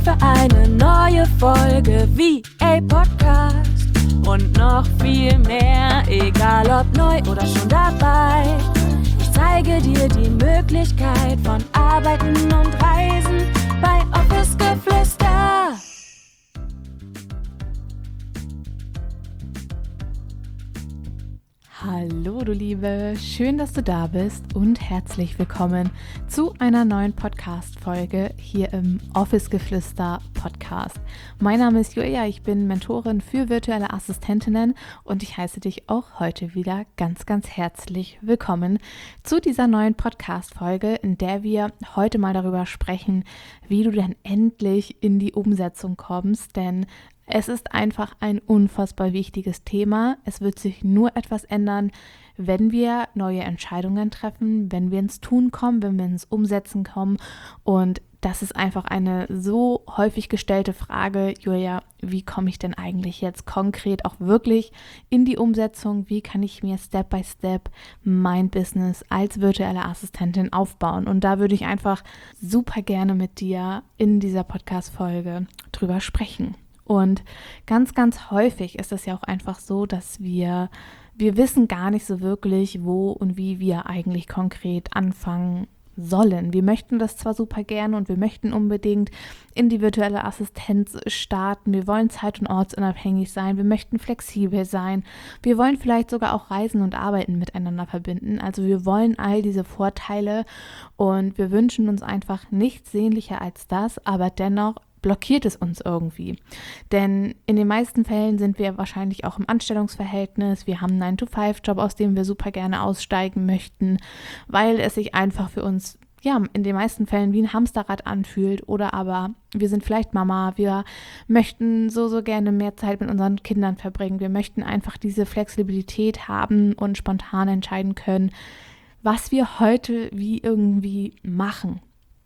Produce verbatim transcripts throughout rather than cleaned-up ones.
für eine neue Folge V A Podcast. Und noch viel mehr, egal ob neu oder schon dabei. Ich zeige dir die Möglichkeit von Arbeiten und Reisen bei Office Geflüster. Hallo du Liebe, schön, dass du da bist und herzlich willkommen zu einer neuen Podcast-Folge hier im Office Geflüster Podcast. Mein Name ist Julia, ich bin Mentorin für virtuelle Assistentinnen und ich heiße dich auch heute wieder ganz, ganz herzlich willkommen zu dieser neuen Podcast-Folge, in der wir heute mal darüber sprechen, wie du denn endlich in die Umsetzung kommst, denn es ist einfach ein unfassbar wichtiges Thema. Es wird sich nur etwas ändern, wenn wir neue Entscheidungen treffen, wenn wir ins Tun kommen, wenn wir ins Umsetzen kommen. Und das ist einfach eine so häufig gestellte Frage, Julia, wie komme ich denn eigentlich jetzt konkret auch wirklich in die Umsetzung? Wie kann ich mir Step by Step mein Business als virtuelle Assistentin aufbauen? Und da würde ich einfach super gerne mit dir in dieser Podcast-Folge drüber sprechen. Und ganz, ganz häufig ist es ja auch einfach so, dass wir, wir wissen gar nicht so wirklich, wo und wie wir eigentlich konkret anfangen sollen. Wir möchten das zwar super gerne und wir möchten unbedingt in die virtuelle Assistenz starten. Wir wollen zeit- und ortsunabhängig sein. Wir möchten flexibel sein. Wir wollen vielleicht sogar auch Reisen und Arbeiten miteinander verbinden. Also wir wollen all diese Vorteile und wir wünschen uns einfach nichts sehnlicher als das, aber dennoch blockiert es uns irgendwie. Denn in den meisten Fällen sind wir wahrscheinlich auch im Anstellungsverhältnis. Wir haben einen nine to five Job, aus dem wir super gerne aussteigen möchten, weil es sich einfach für uns ja in den meisten Fällen wie ein Hamsterrad anfühlt. Oder aber wir sind vielleicht Mama, wir möchten so, so gerne mehr Zeit mit unseren Kindern verbringen. Wir möchten einfach diese Flexibilität haben und spontan entscheiden können, was wir heute wie irgendwie machen.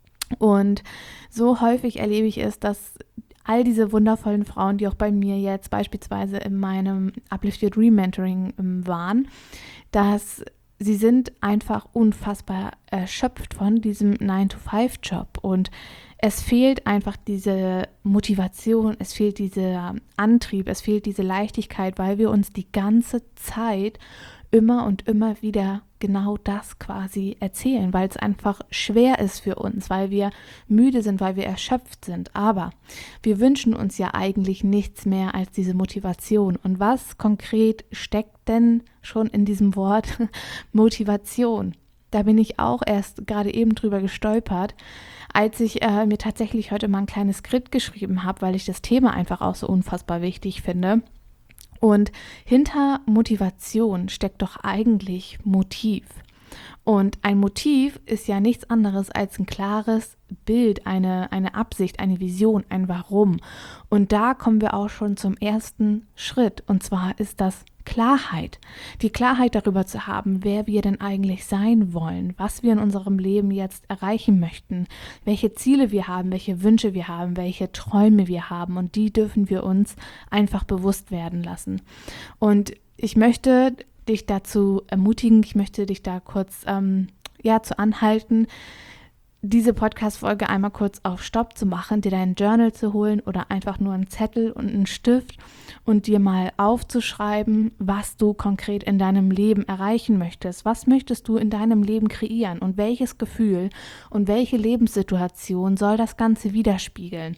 Und so häufig erlebe ich es, dass all diese wundervollen Frauen, die auch bei mir jetzt beispielsweise in meinem Uplifted Rementoring waren, dass sie sind einfach unfassbar erschöpft von diesem nine to five Job und es fehlt einfach diese Motivation, es fehlt dieser Antrieb, es fehlt diese Leichtigkeit, weil wir uns die ganze Zeit immer und immer wieder genau das quasi erzählen, weil es einfach schwer ist für uns, weil wir müde sind, weil wir erschöpft sind. Aber wir wünschen uns ja eigentlich nichts mehr als diese Motivation. Und was konkret steckt denn schon in diesem Wort Motivation? Da bin ich auch erst gerade eben drüber gestolpert, als ich äh, mir tatsächlich heute mal ein kleines Skript geschrieben habe, weil ich das Thema einfach auch so unfassbar wichtig finde. Und hinter Motivation steckt doch eigentlich Motiv. Und ein Motiv ist ja nichts anderes als ein klares Bild, eine, eine Absicht, eine Vision, ein Warum. Und da kommen wir auch schon zum ersten Schritt. Und zwar ist das Klarheit. Die Klarheit darüber zu haben, wer wir denn eigentlich sein wollen, was wir in unserem Leben jetzt erreichen möchten, welche Ziele wir haben, welche Wünsche wir haben, welche Träume wir haben. Und die dürfen wir uns einfach bewusst werden lassen. Und ich möchte dich dazu ermutigen, ich möchte dich da kurz ähm, ja, zu anhalten, diese Podcast-Folge einmal kurz auf Stopp zu machen, dir dein Journal zu holen oder einfach nur einen Zettel und einen Stift und dir mal aufzuschreiben, was du konkret in deinem Leben erreichen möchtest. Was möchtest du in deinem Leben kreieren und welches Gefühl und welche Lebenssituation soll das Ganze widerspiegeln?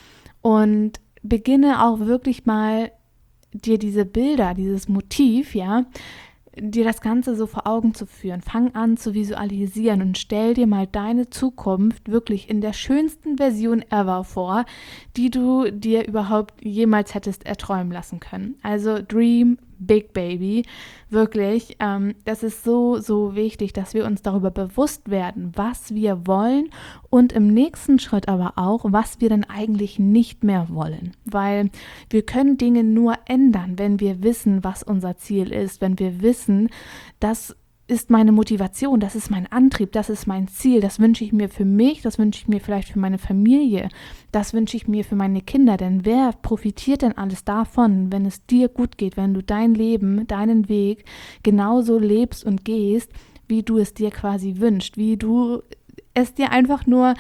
Und beginne auch wirklich mal dir diese Bilder, dieses Motiv, ja, dir das Ganze so vor Augen zu führen. Fang an zu visualisieren und stell dir mal deine Zukunft wirklich in der schönsten Version ever vor, die du dir überhaupt jemals hättest erträumen lassen können. Also Dream Big Baby, wirklich, ähm, das ist so, so wichtig, dass wir uns darüber bewusst werden, was wir wollen und im nächsten Schritt aber auch, was wir denn eigentlich nicht mehr wollen, weil wir können Dinge nur ändern, wenn wir wissen, was unser Ziel ist, wenn wir wissen, dass ist meine Motivation, das ist mein Antrieb, das ist mein Ziel, das wünsche ich mir für mich, das wünsche ich mir vielleicht für meine Familie, das wünsche ich mir für meine Kinder, denn wer profitiert denn alles davon, wenn es dir gut geht, wenn du dein Leben, deinen Weg genauso lebst und gehst, wie du es dir quasi wünschst, wie du es dir einfach nur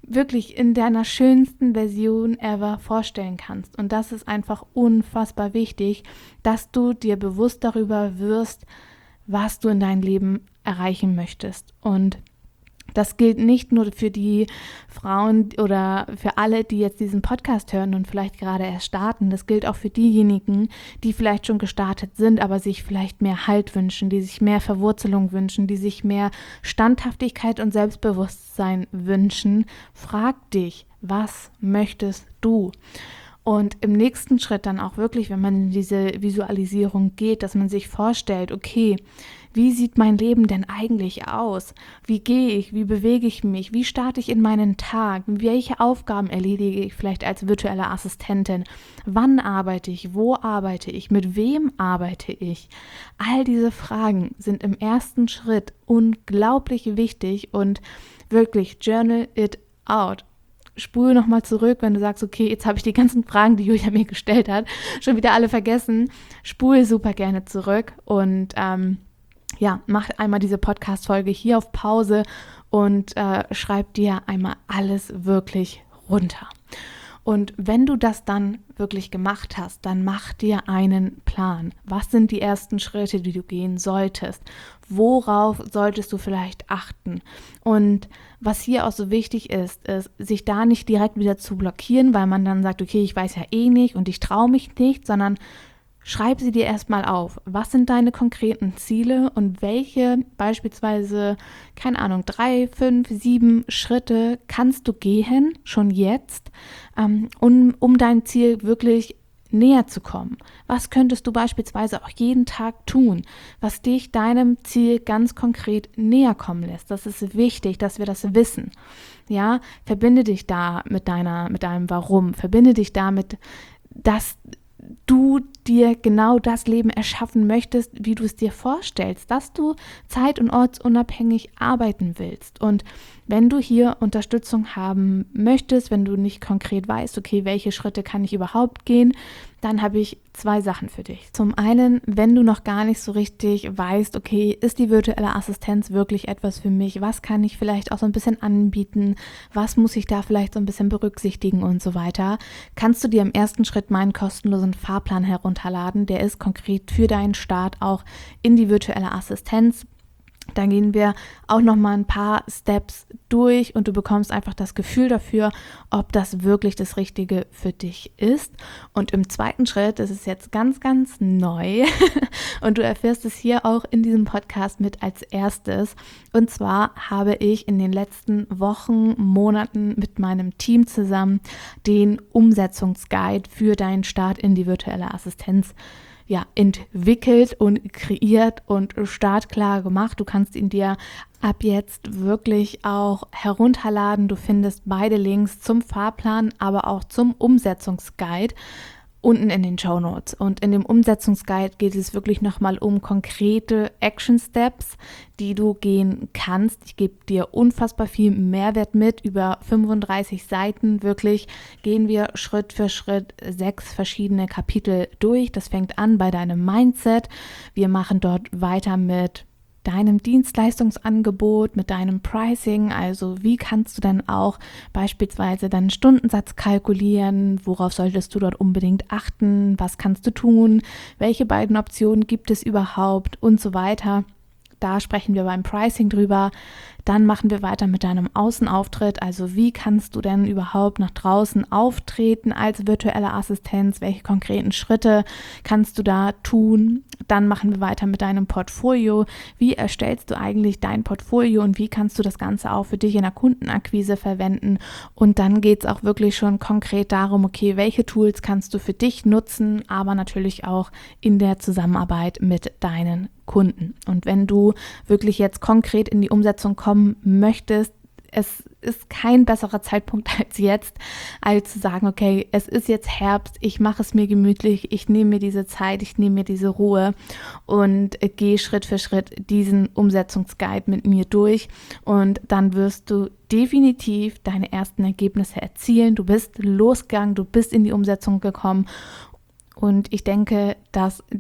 wirklich in deiner schönsten Version ever vorstellen kannst. Und das ist einfach unfassbar wichtig, dass du dir bewusst darüber wirst, was du in deinem Leben erreichen möchtest. Und das gilt nicht nur für die Frauen oder für alle, die jetzt diesen Podcast hören und vielleicht gerade erst starten. Das gilt auch für diejenigen, die vielleicht schon gestartet sind, aber sich vielleicht mehr Halt wünschen, die sich mehr Verwurzelung wünschen, die sich mehr Standhaftigkeit und Selbstbewusstsein wünschen. Frag dich, was möchtest du? Und im nächsten Schritt dann auch wirklich, wenn man in diese Visualisierung geht, dass man sich vorstellt, okay, wie sieht mein Leben denn eigentlich aus? Wie gehe ich? Wie bewege ich mich? Wie starte ich in meinen Tag? Welche Aufgaben erledige ich vielleicht als virtuelle Assistentin? Wann arbeite ich? Wo arbeite ich? Mit wem arbeite ich? All diese Fragen sind im ersten Schritt unglaublich wichtig und wirklich journal it out. Spule nochmal zurück, wenn du sagst, okay, jetzt habe ich die ganzen Fragen, die Julia mir gestellt hat, schon wieder alle vergessen. Spule super gerne zurück und ähm, ja, mach einmal diese Podcast-Folge hier auf Pause und äh, schreib dir einmal alles wirklich runter. Und wenn du das dann wirklich gemacht hast, dann mach dir einen Plan. Was sind die ersten Schritte, die du gehen solltest? Worauf solltest du vielleicht achten? Und was hier auch so wichtig ist, ist, sich da nicht direkt wieder zu blockieren, weil man dann sagt, okay, ich weiß ja eh nicht und ich traue mich nicht, sondern schreib sie dir erstmal auf. Was sind deine konkreten Ziele und welche beispielsweise, keine Ahnung, drei, fünf, sieben Schritte kannst du gehen, schon jetzt, ähm, um, um dein Ziel wirklich näher zu kommen? Was könntest du beispielsweise auch jeden Tag tun, was dich deinem Ziel ganz konkret näher kommen lässt? Das ist wichtig, dass wir das wissen. Ja, verbinde dich da mit deiner, mit deinem Warum, verbinde dich damit, dass du dir genau das Leben erschaffen möchtest, wie du es dir vorstellst, dass du zeit- und ortsunabhängig arbeiten willst. Und wenn du hier Unterstützung haben möchtest, wenn du nicht konkret weißt, okay, welche Schritte kann ich überhaupt gehen, dann habe ich zwei Sachen für dich. Zum einen, wenn du noch gar nicht so richtig weißt, okay, ist die virtuelle Assistenz wirklich etwas für mich? Was kann ich vielleicht auch so ein bisschen anbieten? Was muss ich da vielleicht so ein bisschen berücksichtigen und so weiter? Kannst du dir im ersten Schritt meinen kostenlosen Fahrplan herunterladen. Der ist konkret für deinen Start auch in die virtuelle Assistenz. Da gehen wir auch nochmal ein paar Steps durch und du bekommst einfach das Gefühl dafür, ob das wirklich das Richtige für dich ist. Und im zweiten Schritt, das ist jetzt ganz, ganz neu und du erfährst es hier auch in diesem Podcast mit als erstes. Und zwar habe ich in den letzten Wochen, Monaten mit meinem Team zusammen den Umsetzungsguide für deinen Start in die virtuelle Assistenz ja, entwickelt und kreiert und startklar gemacht. Du kannst ihn dir ab jetzt wirklich auch herunterladen. Du findest beide Links zum Fahrplan, aber auch zum Umsetzungsguide unten in den Shownotes. Und in dem Umsetzungsguide geht es wirklich nochmal um konkrete Action Steps, die du gehen kannst. Ich gebe dir unfassbar viel Mehrwert mit. Über fünfunddreißig Seiten wirklich gehen wir Schritt für Schritt sechs verschiedene Kapitel durch. Das fängt an bei deinem Mindset. Wir machen dort weiter mit deinem Dienstleistungsangebot, mit deinem Pricing, also wie kannst du dann auch beispielsweise deinen Stundensatz kalkulieren, worauf solltest du dort unbedingt achten, was kannst du tun, welche beiden Optionen gibt es überhaupt und so weiter. Da sprechen wir beim Pricing drüber. Dann machen wir weiter mit deinem Außenauftritt. Also wie kannst du denn überhaupt nach draußen auftreten als virtuelle Assistenz? Welche konkreten Schritte kannst du da tun? Dann machen wir weiter mit deinem Portfolio. Wie erstellst du eigentlich dein Portfolio und wie kannst du das Ganze auch für dich in der Kundenakquise verwenden? Und dann geht es auch wirklich schon konkret darum, okay, welche Tools kannst du für dich nutzen, aber natürlich auch in der Zusammenarbeit mit deinen Kunden. Und wenn du wirklich jetzt konkret in die Umsetzung kommen möchtest, es ist kein besserer Zeitpunkt als jetzt, als zu sagen, okay, es ist jetzt Herbst, ich mache es mir gemütlich, ich nehme mir diese Zeit, ich nehme mir diese Ruhe und gehe Schritt für Schritt diesen Umsetzungsguide mit mir durch und dann wirst du definitiv deine ersten Ergebnisse erzielen. Du bist losgegangen, du bist in die Umsetzung gekommen. Und ich denke, dass die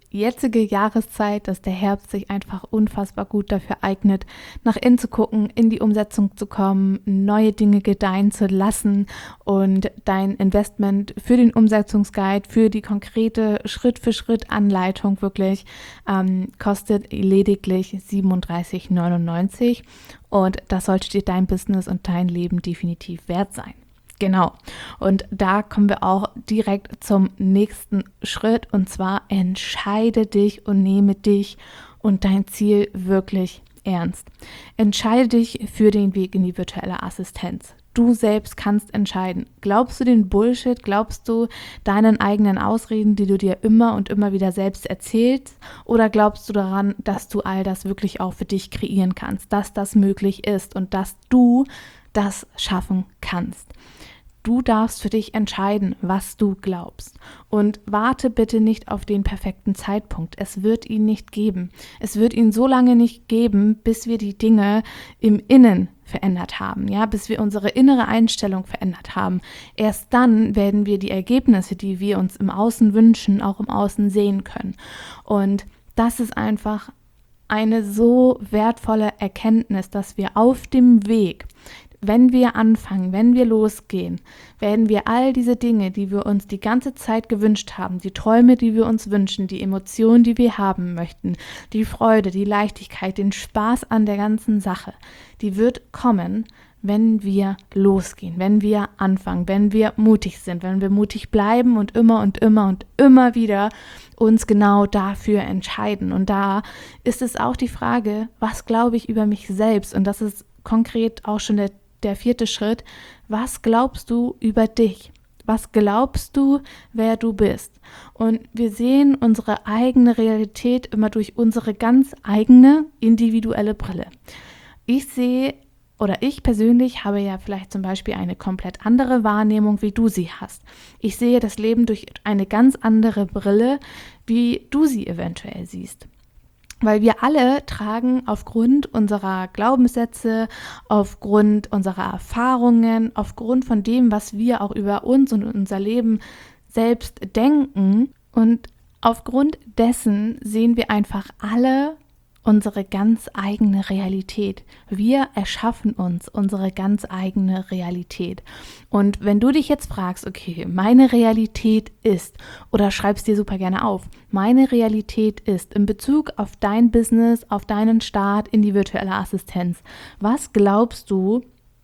jetzige Jahreszeit, dass der Herbst sich einfach unfassbar gut dafür eignet, nach innen zu gucken, in die Umsetzung zu kommen, neue Dinge gedeihen zu lassen und dein Investment für den Umsetzungsguide, für die konkrete Schritt-für-Schritt-Anleitung wirklich ähm, kostet lediglich siebenunddreißig neunundneunzig und das sollte dir dein Business und dein Leben definitiv wert sein. Genau. Und da kommen wir auch direkt zum nächsten Schritt und zwar entscheide dich und nehme dich und dein Ziel wirklich ernst. Entscheide dich für den Weg in die virtuelle Assistenz. Du selbst kannst entscheiden. Glaubst du den Bullshit? Glaubst du deinen eigenen Ausreden, die du dir immer und immer wieder selbst erzählst? Oder glaubst du daran, dass du all das wirklich auch für dich kreieren kannst, dass das möglich ist und dass du das schaffen kannst? Du darfst für dich entscheiden, was du glaubst. Und warte bitte nicht auf den perfekten Zeitpunkt. Es wird ihn nicht geben. Es wird ihn so lange nicht geben, bis wir die Dinge im Innen verändert haben, ja, bis wir unsere innere Einstellung verändert haben. Erst dann werden wir die Ergebnisse, die wir uns im Außen wünschen, auch im Außen sehen können. Und das ist einfach eine so wertvolle Erkenntnis, dass wir auf dem Weg, wenn wir anfangen, wenn wir losgehen, werden wir all diese Dinge, die wir uns die ganze Zeit gewünscht haben, die Träume, die wir uns wünschen, die Emotionen, die wir haben möchten, die Freude, die Leichtigkeit, den Spaß an der ganzen Sache, die wird kommen, wenn wir losgehen, wenn wir anfangen, wenn wir mutig sind, wenn wir mutig bleiben und immer und immer und immer wieder uns genau dafür entscheiden. Und da ist es auch die Frage, was glaube ich über mich selbst? Und das ist konkret auch schon der Der vierte Schritt, was glaubst du über dich? Was glaubst du, wer du bist? Und wir sehen unsere eigene Realität immer durch unsere ganz eigene individuelle Brille. Ich sehe oder ich persönlich habe ja vielleicht zum Beispiel eine komplett andere Wahrnehmung, wie du sie hast. Ich sehe das Leben durch eine ganz andere Brille, wie du sie eventuell siehst. Weil wir alle tragen aufgrund unserer Glaubenssätze, aufgrund unserer Erfahrungen, aufgrund von dem, was wir auch über uns und unser Leben selbst denken. Und aufgrund dessen sehen wir einfach alle unsere ganz eigene Realität. Wir erschaffen uns unsere ganz eigene Realität. Und wenn du dich jetzt fragst, okay, meine Realität ist, oder schreibst dir super gerne auf, meine Realität ist in Bezug auf dein Business, auf deinen Start in die virtuelle Assistenz. Was glaubst du,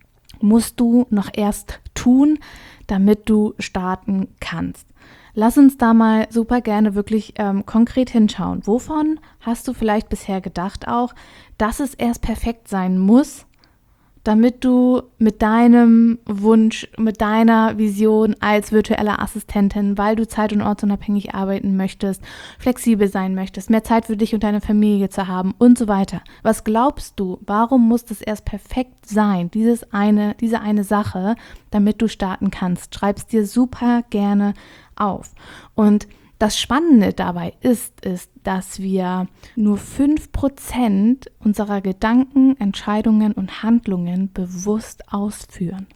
musst du noch erst tun, damit du starten kannst? Lass uns da mal super gerne wirklich ähm, konkret hinschauen. Wovon hast du vielleicht bisher gedacht auch, dass es erst perfekt sein muss, damit du mit deinem Wunsch, mit deiner Vision als virtuelle Assistentin, weil du zeit- und ortsunabhängig arbeiten möchtest, flexibel sein möchtest, mehr Zeit für dich und deine Familie zu haben und so weiter. Was glaubst du, warum muss das erst perfekt sein, dieses eine, diese eine Sache, damit du starten kannst? Schreib's dir super gerne auf. Und das Spannende dabei ist, ist, dass wir nur fünf Prozent unserer Gedanken, Entscheidungen und Handlungen bewusst ausführen.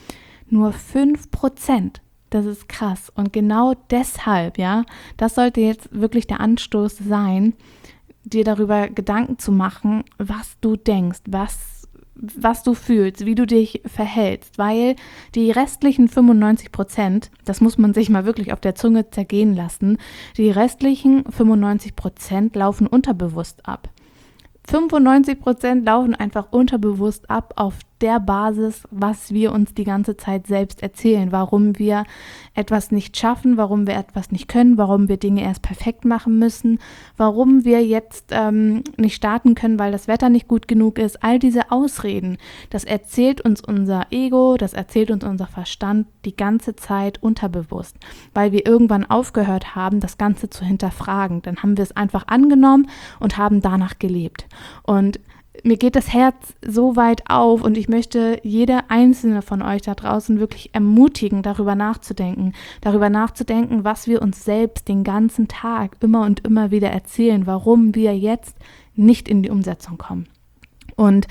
Nur fünf Prozent. Das ist krass. Und genau deshalb, ja, das sollte jetzt wirklich der Anstoß sein, dir darüber Gedanken zu machen, was du denkst, was was du fühlst, wie du dich verhältst, weil die restlichen fünfundneunzig Prozent, das muss man sich mal wirklich auf der Zunge zergehen lassen, die restlichen fünfundneunzig Prozent laufen unterbewusst ab. fünfundneunzig Prozent laufen einfach unterbewusst ab auf der Basis, was wir uns die ganze Zeit selbst erzählen, warum wir etwas nicht schaffen, warum wir etwas nicht können, warum wir Dinge erst perfekt machen müssen, warum wir jetzt ähm, nicht starten können, weil das Wetter nicht gut genug ist. All diese Ausreden, das erzählt uns unser Ego, das erzählt uns unser Verstand die ganze Zeit unterbewusst, weil wir irgendwann aufgehört haben, das Ganze zu hinterfragen. Dann haben wir es einfach angenommen und haben danach gelebt. Und mir geht das Herz so weit auf und ich möchte jede einzelne von euch da draußen wirklich ermutigen, darüber nachzudenken, darüber nachzudenken, was wir uns selbst den ganzen Tag immer und immer wieder erzählen, warum wir jetzt nicht in die Umsetzung kommen. Und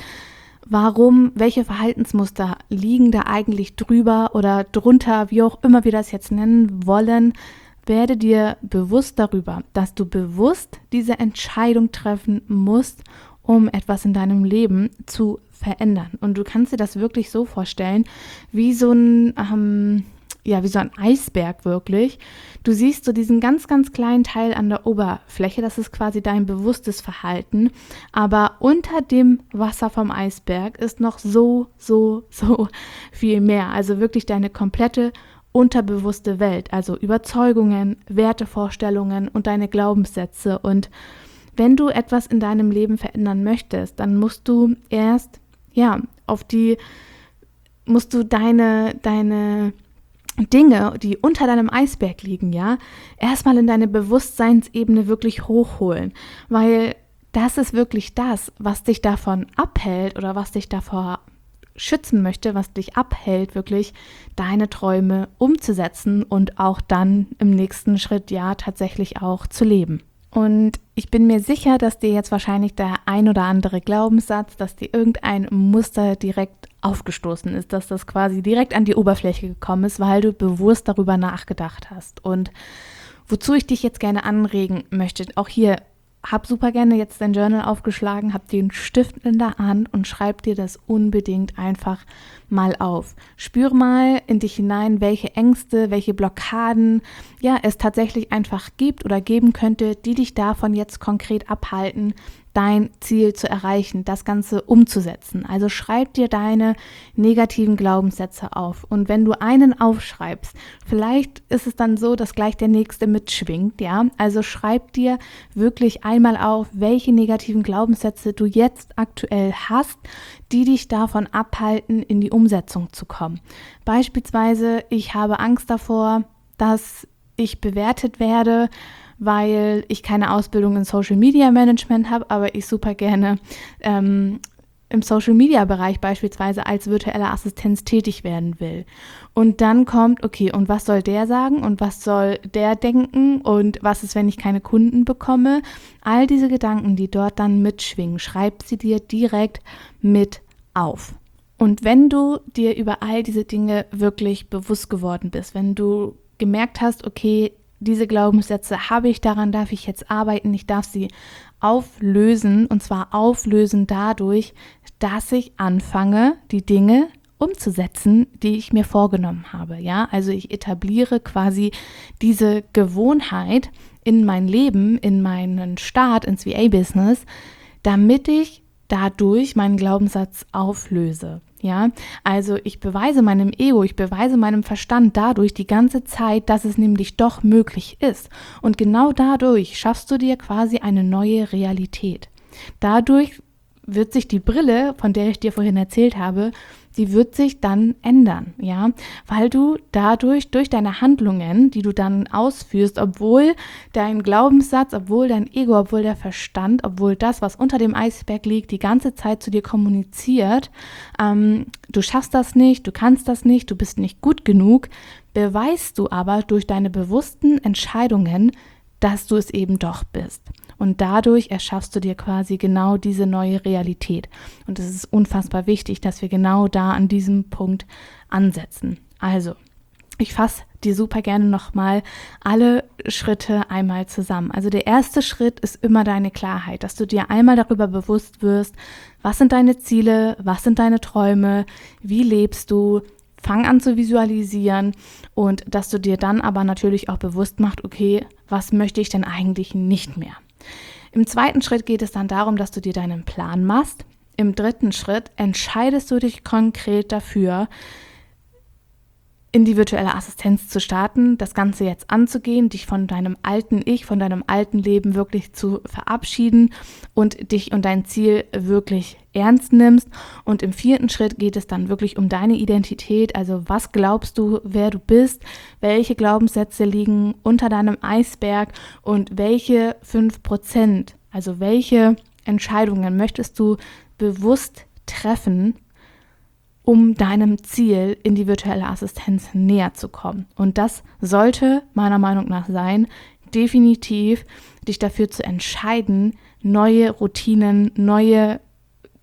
warum, welche Verhaltensmuster liegen da eigentlich drüber oder drunter, wie auch immer wir das jetzt nennen wollen, werde dir bewusst darüber, dass du bewusst diese Entscheidung treffen musst, um etwas in deinem Leben zu verändern. Und du kannst dir das wirklich so vorstellen, wie so ein, ähm, ja, wie so ein Eisberg wirklich. Du siehst so diesen ganz, ganz kleinen Teil an der Oberfläche, das ist quasi dein bewusstes Verhalten, aber unter dem Wasser vom Eisberg ist noch so, so, so viel mehr. Also wirklich deine komplette unterbewusste Welt, also Überzeugungen, Wertevorstellungen und deine Glaubenssätze. Und wenn du etwas in deinem Leben verändern möchtest, dann musst du erst, ja, auf die, musst du deine, deine Dinge, die unter deinem Eisberg liegen, ja, erstmal in deine Bewusstseinsebene wirklich hochholen, weil das ist wirklich das, was dich davon abhält oder was dich davor schützen möchte, was dich abhält, wirklich deine Träume umzusetzen und auch dann im nächsten Schritt ja tatsächlich auch zu leben. Und ich bin mir sicher, dass dir jetzt wahrscheinlich der ein oder andere Glaubenssatz, dass dir irgendein Muster direkt aufgestoßen ist, dass das quasi direkt an die Oberfläche gekommen ist, weil du bewusst darüber nachgedacht hast. Und wozu ich dich jetzt gerne anregen möchte, auch hier, hab super gerne jetzt dein Journal aufgeschlagen, hab den Stift in der Hand und schreib dir das unbedingt einfach mal auf. Spür mal in dich hinein, welche Ängste, welche Blockaden ja, es tatsächlich einfach gibt oder geben könnte, die dich davon jetzt konkret abhalten, dein Ziel zu erreichen, das Ganze umzusetzen. Also schreib dir deine negativen Glaubenssätze auf. Und wenn du einen aufschreibst, vielleicht ist es dann so, dass gleich der nächste mitschwingt, ja. Also schreib dir wirklich einmal auf, welche negativen Glaubenssätze du jetzt aktuell hast, die dich davon abhalten, in die Umsetzung zu kommen. Beispielsweise, ich habe Angst davor, dass ich bewertet werde, weil ich keine Ausbildung in Social Media Management habe, aber ich super gerne ähm, im Social Media Bereich beispielsweise als virtuelle Assistenz tätig werden will. Und dann kommt, okay, und was soll der sagen und was soll der denken und was ist, wenn ich keine Kunden bekomme? All diese Gedanken, die dort dann mitschwingen, schreib sie dir direkt mit auf. Und wenn du dir über all diese Dinge wirklich bewusst geworden bist, wenn du gemerkt hast, okay, diese Glaubenssätze habe ich, daran darf ich jetzt arbeiten, ich darf sie auflösen und zwar auflösen dadurch, dass ich anfange, die Dinge umzusetzen, die ich mir vorgenommen habe. Ja, also ich etabliere quasi diese Gewohnheit in mein Leben, in meinen Start ins V A-Business, damit ich dadurch meinen Glaubenssatz auflöse. Ja, also ich beweise meinem Ego, ich beweise meinem Verstand dadurch die ganze Zeit, dass es nämlich doch möglich ist. Und genau dadurch schaffst du dir quasi eine neue Realität. Dadurch wird sich die Brille, von der ich dir vorhin erzählt habe, die wird sich dann ändern, ja, weil du dadurch, durch deine Handlungen, die du dann ausführst, obwohl dein Glaubenssatz, obwohl dein Ego, obwohl der Verstand, obwohl das, was unter dem Eisberg liegt, die ganze Zeit zu dir kommuniziert, ähm, du schaffst das nicht, du kannst das nicht, du bist nicht gut genug, beweist du aber durch deine bewussten Entscheidungen, dass du es eben doch bist. Und dadurch erschaffst du dir quasi genau diese neue Realität. Und es ist unfassbar wichtig, dass wir genau da an diesem Punkt ansetzen. Also, ich fasse dir super gerne nochmal alle Schritte einmal zusammen. Also der erste Schritt ist immer deine Klarheit, dass du dir einmal darüber bewusst wirst, was sind deine Ziele, was sind deine Träume, wie lebst du. Fang an zu visualisieren und dass du dir dann aber natürlich auch bewusst machst, okay, was möchte ich denn eigentlich nicht mehr? Im zweiten Schritt geht es dann darum, dass du dir deinen Plan machst. Im dritten Schritt entscheidest du dich konkret dafür, in die virtuelle Assistenz zu starten, das Ganze jetzt anzugehen, dich von deinem alten Ich, von deinem alten Leben wirklich zu verabschieden und dich und dein Ziel wirklich ernst nimmst. Und im vierten Schritt geht es dann wirklich um deine Identität, also was glaubst du, wer du bist, welche Glaubenssätze liegen unter deinem Eisberg und welche fünf Prozent, also welche Entscheidungen möchtest du bewusst treffen, um deinem Ziel in die virtuelle Assistenz näher zu kommen. Und das sollte meiner Meinung nach sein, definitiv dich dafür zu entscheiden, neue Routinen, neue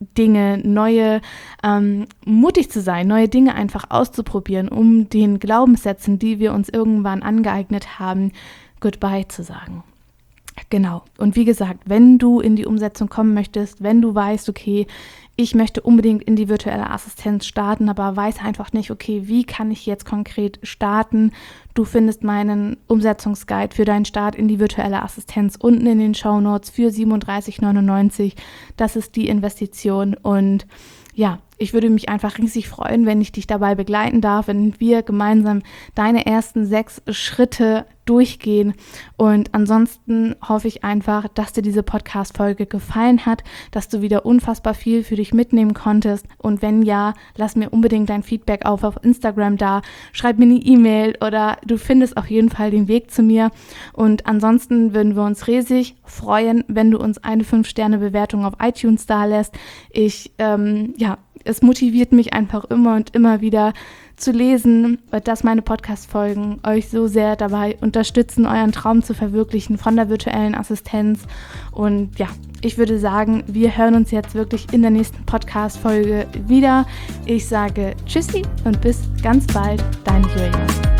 Dinge, neue, ähm, mutig zu sein, neue Dinge einfach auszuprobieren, um den Glaubenssätzen, die wir uns irgendwann angeeignet haben, Goodbye zu sagen. Genau. Und wie gesagt, wenn du in die Umsetzung kommen möchtest, wenn du weißt, okay, ich möchte unbedingt in die virtuelle Assistenz starten, aber weiß einfach nicht, okay, wie kann ich jetzt konkret starten? Du findest meinen Umsetzungsguide für deinen Start in die virtuelle Assistenz unten in den Shownotes für siebenunddreißig neunundneunzig. Das ist die Investition und ja, ich würde mich einfach riesig freuen, wenn ich dich dabei begleiten darf, wenn wir gemeinsam deine ersten sechs Schritte durchgehen. Und ansonsten hoffe ich einfach, dass dir diese Podcast-Folge gefallen hat, dass du wieder unfassbar viel für dich mitnehmen konntest. Und wenn ja, lass mir unbedingt dein Feedback auf, auf Instagram da, schreib mir eine E-Mail oder du findest auf jeden Fall den Weg zu mir. Und ansonsten würden wir uns riesig freuen, wenn du uns eine fünf Sterne Bewertung auf iTunes da lässt. Ich, ähm, ja, es motiviert mich einfach immer und immer wieder zu lesen, dass meine Podcast-Folgen euch so sehr dabei unterstützen, euren Traum zu verwirklichen von der virtuellen Assistenz. Und ja, ich würde sagen, wir hören uns jetzt wirklich in der nächsten Podcast-Folge wieder. Ich sage Tschüssi und bis ganz bald, deine Julia.